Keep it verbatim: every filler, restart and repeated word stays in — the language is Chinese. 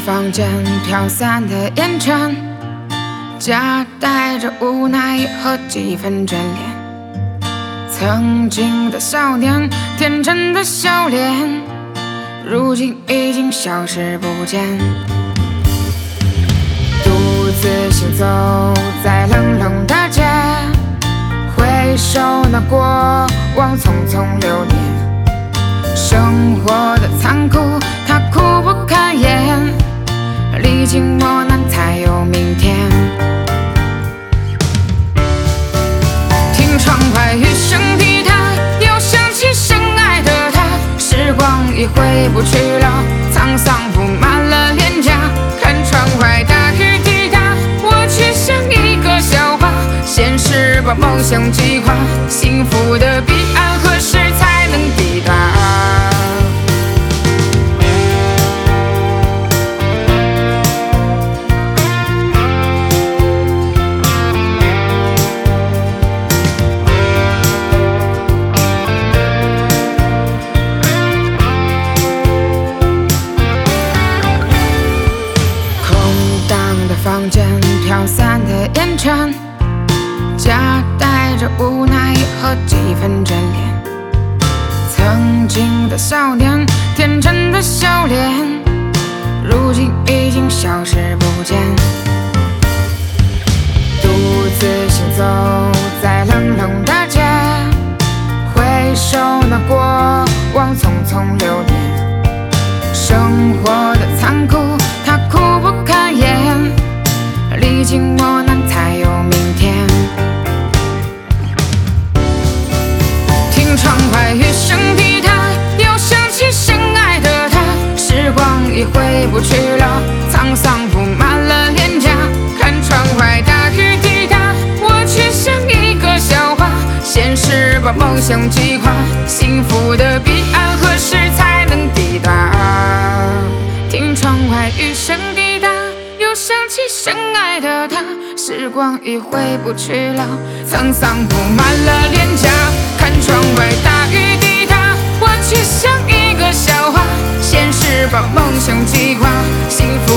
房间飘散的烟尘，夹带着无奈和几分眷恋。曾经的少年，天真的笑脸，如今已经消失不见。独自行走在冷冷的街，回首那过往匆匆流年。生活的残酷，它苦不堪言，历经磨难才有明天。听窗外雨声滴答，又想起深爱的他。时光已回不去了，沧桑铺满了脸颊。看窗外大雨滴答，我却像一个笑话。现实把梦想击垮，幸福的彼岸何时才能抵达？房间飘散的烟尘，夹带着无奈和几分眷恋。曾经的少年，天真的笑脸，如今已经消失不见。独自行走在冷冷的街，回首那过往匆匆流年。生活的残酷，它苦不堪言，历经磨难才有明天。听窗外雨声滴答，又想起深爱的他。时光已回不去了，沧桑铺满了脸颊。看窗外大雨滴答，我却像一个笑话。现实把梦想击垮，幸福的彼岸何时才能抵达？听窗外雨声滴答，又想起深爱的他。时光已回不去了，沧桑铺满了脸颊。看窗外大雨滴答，我却像一个笑话。现实把梦想击垮，幸福